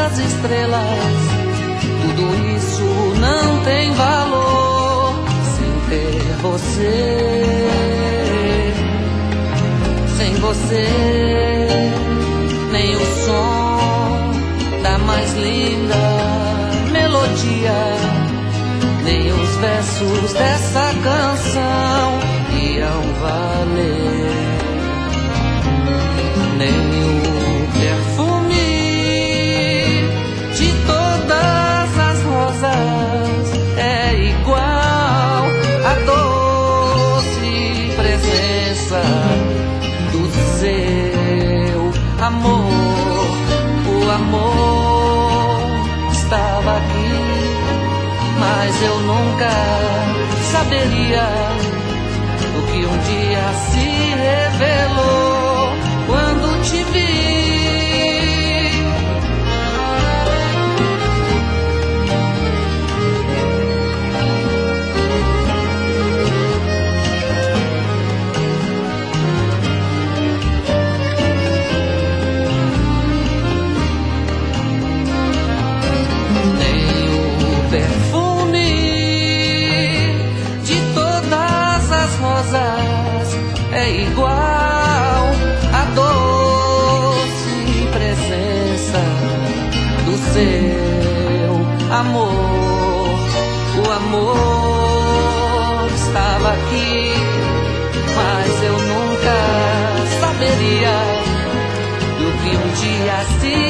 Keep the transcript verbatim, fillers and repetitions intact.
das estrelas, tudo isso não tem valor sem ter você. Sem você, nem o som da mais linda melodia, nem os versos dessa canção iam valer, nem o perfume de todas as rosas é igual à doce presença do seu amor. O amor estava aqui, mas eu nunca saberia o que um dia se revelou quando te vi. É igual à doce presença do seu amor. O amor estava aqui, mas eu nunca saberia do que um dia se